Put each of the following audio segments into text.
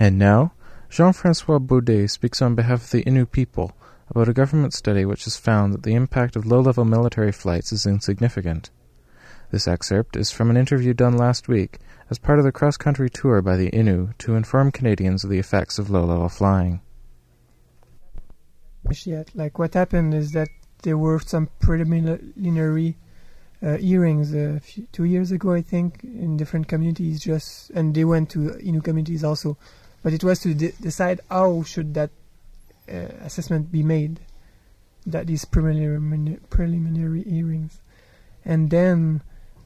And now, Jean-Francois Baudet speaks on behalf of the Innu people about a government study which has found that the impact of low-level military flights is insignificant. This excerpt is from an interview done last week as part of the cross-country tour by the Innu to inform Canadians of the effects of low-level flying. Yet, like what happened is that there were some preliminary hearings 2 years ago, I think, in different communities, and they went to Innu communities also. But it was to decide how should that assessment be made, that these preliminary hearings. And then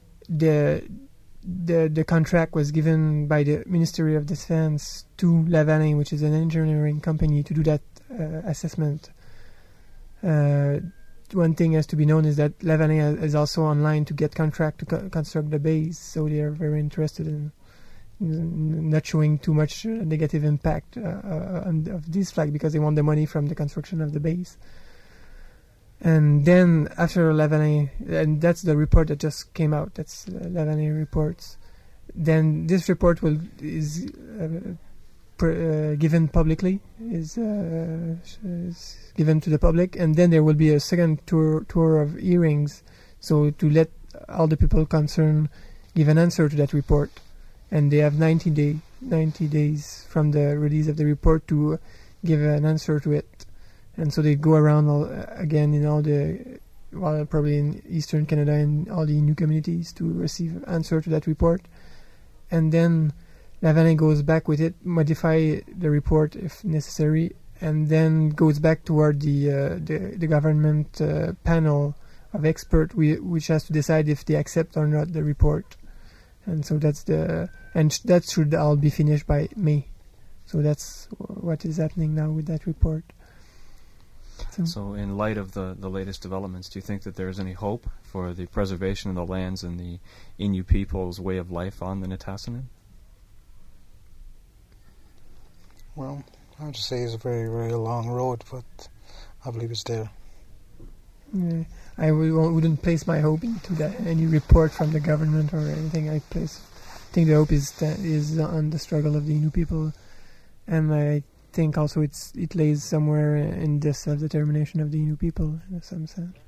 the contract was given by the Ministry of Defense to Lavanin, which is an engineering company, to do that assessment. One thing has to be known is that Lavanin is also online to get contract to construct the base, so they are very interested in not showing too much negative impact of this flag, because they want the money from the construction of the base. And then after Lavanin, and that's the report that just came out, that's Lavanin reports, then this report is given publicly, is given to the public, and then there will be a second tour of hearings, so to let all the people concerned give an answer to that report. And they have 90 days from the release of the report to give an answer to it. And so they go around again in all probably in Eastern Canada and all the new communities to receive answer to that report. And then Lavanin goes back with it, modify the report if necessary, and then goes back toward the government panel of experts, which has to decide if they accept or not the report. And so that should all be finished by May. So that's what is happening now with that report. So in light of the latest developments, do you think that there is any hope for the preservation of the lands and the Innu people's way of life on the Nitassinan? Well, I would just say it's a very, very long road, but I believe it's there. Yeah, I wouldn't place my hope into any report from the government or anything. I think the hope is on the struggle of the Innu people, and I think also it lays somewhere in the self-determination of the Innu people in some sense.